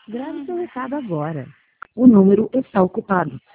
Grave seu recado agora. O número está ocupado.